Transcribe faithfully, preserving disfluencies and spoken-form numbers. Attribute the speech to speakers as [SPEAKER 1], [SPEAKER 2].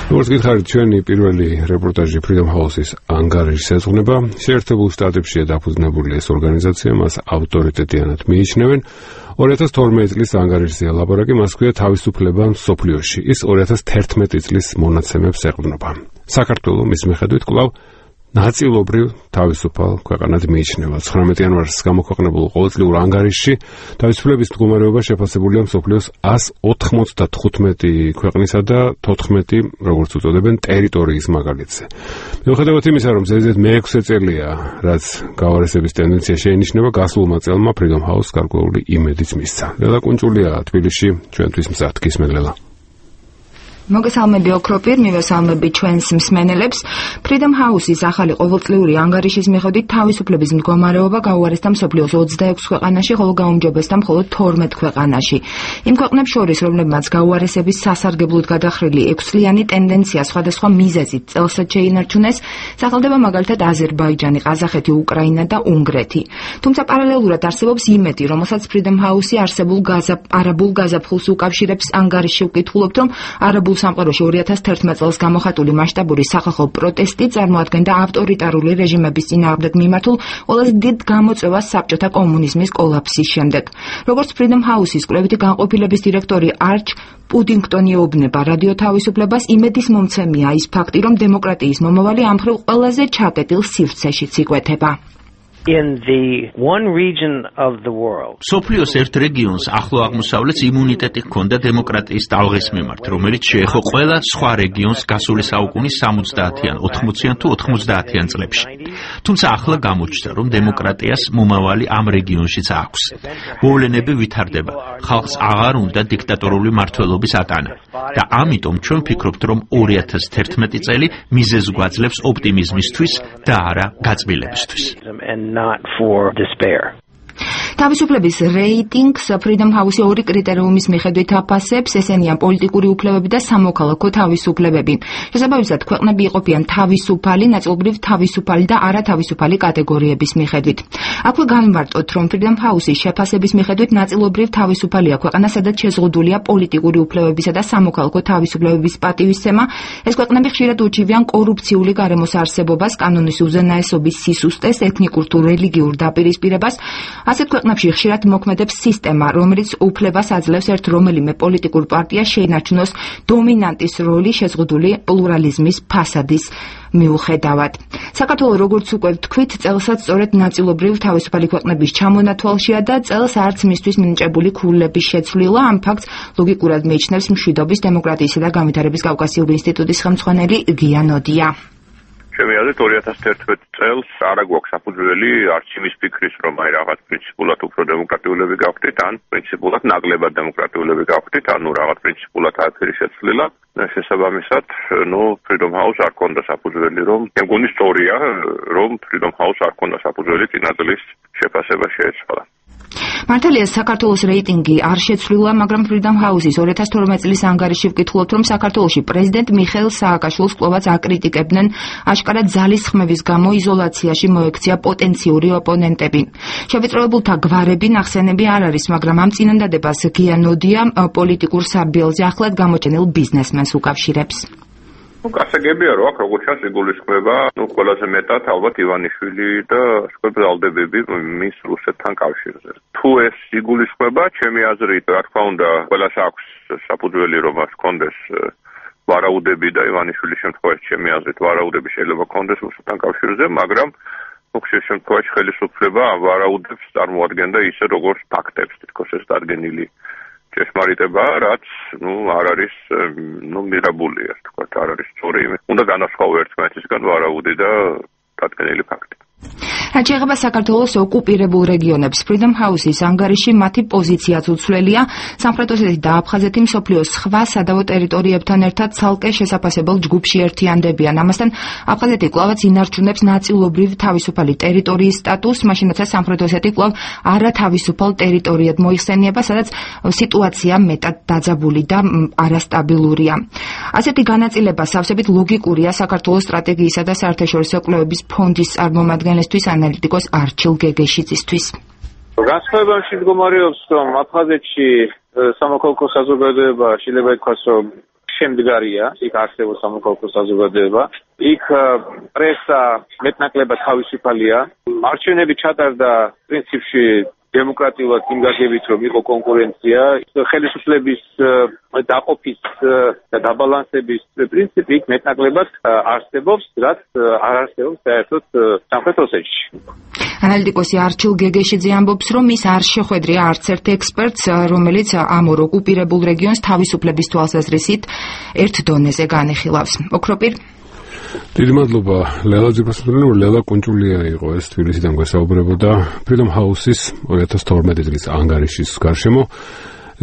[SPEAKER 1] როგორც გითხარით, ჩვენი პირველი რეპორტაჟი Freedom House-ის ანგარიშს ეძღვნება. შეერთებულ შტატებშია დაფუძნებული ეს ორგანიზაცია, მას ავტორიტეტიანად მიიჩნევენ. ორი ათას თორმეტი წლის ანგარიშზე ლაპარაკი, მას ქვია თავისუფლება მსოფლიოში. ის ორი ათას თერთმეტი წლის მონაცემებს ეყრდნობა. საქართველო მის მიხედვით კვლავ ნაწილობრივ თავისუფალ ქვეყანად მიიჩნევა. ცხრამეტი იანვარს გამოქვეყნებულ ყოველწლიურ ანგარიშში თავისუფლების მდგომარეობა შეფასებულია მსოფლიოს ას ოთხმოცდათხუთმეტი ქვეყნისა და თოთხმეტი, როგორც უწოდებენ, ტერიტორიის მაგალითზე. მიუხედავად იმისა, რომ ზედიზედ მეექვსე წელია, რაც გავარესების ტენდენცია შეინიშნება, გასულმა წელმა Freedom House გარკვეული იმედიც მისცა. ლელა კუნჭულია თბილისში ჩვენთვის მზად. გისმენ ლელა.
[SPEAKER 2] მოგესალმები ოქროპირ, მივესალმები ჩვენს მსმენელებს. Freedom House-ის ახალი ყოველწლიური ანგარიშის მიხედვით თავისუფლების მდგომარეობა გაუარესდა მსოფლიოს ოცდაექვსი ქვეყანაში, ხოლო გაუმჯობესდა მხოლოდ თორმეტ ქვეყანაში. იმ ქვეყნებს შორის, რომლებმაც გაუარესების სასარგებლოდ გადახრილი ექვსწლიანი ტენდენცია სხვადასხვა მიზეზით წელსაც შეინარჩუნეს, სახელდება მაგალითად აზერბაიჯანი, ყაზახეთი, უკრაინა და უნგრეთი. თუმცა პარალელურად არსებობს იმედი, რომელსაც Freedom House-ი არსებულ არაბულ გაზაფხულს უკავშირებს. ანგარიში ვკითხულობთ, რომ არაბულ სამყაროში ორი ათას თერთმეტ წელს გამოხატული მასშტაბური სახალხო პროტესტი წარმოადგენდა ავტორიტარული რეჟიმების წინააღმდეგ მიმართულ ყველაზე დიდ გამოწვევას საბჭოთა კომუნიზმის კოლაფსის შემდეგ. როგორც Freedom House-ის კვლევითი განყოფილების დირექტორი არჩ პუდინგტონი ეუბნება რადიო თავისუფლებას, იმედის მომცემია ის ფაქტი, რომ დემოკრატიის მომავალი ამ მხრივ ყველაზე ჩაკეტილ სივრცეშიც იკვეთება.
[SPEAKER 3] In the one region of the world.
[SPEAKER 4] სოფლიოს ერთ რეგიონს ახლო აღმოსავლეთს იმუნიტეტი ჰქონდა დემოკრატიის ტალღის მიმართ, რომელიც შეეხო ყველა სხვა რეგიონს გასული საუკუნის სამოცდაათიან, ოთხმოციან თუ ოთხმოცდაათიან წლებში. თუმცა ახლა გამოჩნდა, რომ დემოკრატიას მომავალი ამ რეგიონშიც აქვს. მოვლენები ვითარდება, ხალხს აღარ უნდა დიქტატორული მმართველობის ატანა. და ამიტომ ჩვენ ვფიქრობთ, რომ ორი ათას თერთმეტი წელი მიზეზს გვაძლევს ოპტიმიზმისთვის და არა გაწმილებისთვის.
[SPEAKER 3] Not for despair.
[SPEAKER 2] თავისუფლების რეიტინგს Freedom House-ი ორი კრიტერიუმის მიხედვით აფასებს, ესენია პოლიტიკური უფლებები და სამოქალაქო თავისუფლებები. შესაბამისად, ქვეყნები იყოფიან თავისუფალი, ნაწილობრივ თავისუფალი და არათავისუფალი კატეგორიების მიხედვით. აქვე განვარტოთ, რომ Freedom House-ის შეფასების მიხედვით ნაწილობრივ თავისუფალია ქვეყანა, სადაც შეზღუდულია პოლიტიკური უფლებებისა და სამოქალაქო თავისუფლებების პატივისცემა. ეს ქვეყნები ხშირად უჩივიან კორუფციული გარემოს არსებობას, კანონის უზენაესობის სისუსტეს, ეთნიკურ თუ რელიგიურ დაპირისპირებას. ასეთ ქვეყნებში ხშირად მოქმედებს სისტემა, რომელიც უფლებას აძლევს ერთ რომელიმე პოლიტიკურ პარტიას შეინარჩუნოს დომინანტის როლი შეზღუდული პლურალიზმის ფასადის მიუხედავად. საქართველო, როგორც უკვე ვთქვით, წელსაც სწორედ ნაწილობრივ თავისუფალი ქვეყნების ჩამონათვალშია და წელს არც მისთვის მინიჭებული ქულების შეცვლილა. ამ ფაქტს ლოგიკურად მიიჩნევს მშვიდობის, დემოკრატიისა და განვითარების კავკასიური ინსტიტუტის ხელმძღვანელი გია ნოდია.
[SPEAKER 5] ჩემი აზრით ორი ათას თერთმეტი წელს არა გვაქვს საფუძველი არც იმის ფიქრის, რომ აი რაღაც პრინციპულად უფრო დემოკრატიულები გავხდით, ან პრინციპულად ნაკლებად დემოკრატიულები გავხდით, ანუ რაღაც პრინციპულად აქვერი შეცვლილა. შესაბამისად, ნუ Freedom House არ ქონდა საფუძველი, რომ მეგონი სწორია, რომ Freedom House არ ქონდა საფუძველი წინა წლის შეფასება შეეცვალა.
[SPEAKER 2] მართალია საქართველოს რეიტინგი არ შეცვლილა, მაგრამ Freedom House-ის ორი ათას თორმეტი წლის ანგარიში ვკითხულობთ, რომ საქართველოში პრეზიდენტ მიხეილ სააკაშვილს კვლავაც აკრიტიკებდნენ, აშკარად ძალის ხმების გამო იზოლაციაში მოექცია პოტენციური ოპონენტები. შევიწროებულთა გვარები ნახსენები არ არის, მაგრამ ამ წინადადებას გია ნოდია პოლიტიკურ საბიელზე ახლად გამოჩენილ ბიზნესმენს უკავშირებს.
[SPEAKER 5] Ну, გასაგებია, რომ აქ როგორც ჩანს იგულისხმება, ну, ყველაზე მეტად ალბათ ივანიშვილი და სკოლბალდებები მის რუსეთთან კავშირზე. თუ ეს იგულისხმება, ჩემი აზრით, რა თქმა უნდა, ყველას აქვს საფუძველი, რომ მას ჰქონდეს ვარაუდები და ივანიშვილის შემთხვევაში, ჩემი აზრით, ვარაუდები შეიძლება ჰქონდეს რუსეთთან კავშირზე, მაგრამ ხშირ შემთხვევაში ხელისუფლება ამ ვარაუდებს წარმოადგენდა ისე, როგორც ფაქტებს, თითქოს ეს დადგენილი ჭეშმარიტება, რაც ნუ არ არის ნუ მიღებული, ასე ვთქვათ, არ არის სწორი. უნდა განასხვავო ერთმანეთისგან ვარაუდი და დადგენილი ფაქტი.
[SPEAKER 2] რაც შეეხება საქართველოს ოკუპირებულ რეგიონებს, Freedom House-ის ანგარიში მათი პოზიციაც უცვლელია. სამხრეთ ოსეთი და აფხაზეთი მსოფლიოს სხვა სადავო ტერიტორიებთან ერთად ცალკე შესაფასებელ ჯგუფში ერთიანდებიან. ამასთან აფხაზეთი კვლავაც ინარჩუნებს ნაწილობრივ თავისუფალი ტერიტორიის სტატუსს, მაშინ როცა სამხრეთ ოსეთი კვლავ არათავისუფალ ტერიტორიად მოიხსენიება, სადაც სიტუაცია მეტად დაძაბული და არასტაბილურია. ასეთი განაწილება სავსებით ლოგიკურია საქართველოს სტრატეგიისა და საერთაშორისო კვლევების ფონდის წარმომადგენლისთვის ანალიტიკოს არჩილ გეგეშიძისთვის.
[SPEAKER 6] განსხვავებაში მდგომარეობს, რომ აფხაზეთში სამოქალაქო საზოგადოება შეიძლება ითქვას, რომ შემდგარია, იქ არსებობს სამოქალაქო საზოგადოება, იქ პრესა მეტნაკლებად თავისუფალია, არჩევნები ჩატარდა პრინციპში დემოკრატიულად იმ გაგებით, რომ იყო კონკურენცია, ხელისუფლების დაყოფის და დაბალანსების პრინციპი იქ მეტნაკლებად არსებობს, რაც არ არსებობს საერთოდ სამხრეთ ოსეთში.
[SPEAKER 2] ანალიტიკოსი არჩილ გეგეშიძე ამბობს, რომ ის არ შეხვედრია არც ერთ ექსპერტს, რომელიც ამ ორ ოკუპირებულ რეგიონს თავისუფლების თვალსაზრისით ერთ დონეზე განიხილავს. ოქროპირ
[SPEAKER 1] დიდი მადლობა ლელა ძირფასმდრენო ლელა კუნჭულია იყო ეს თბილისიდან გვესაუბრებოდა Freedom House-ის ორი ათას თორმეტი წლის ანგარიშის გარშემო.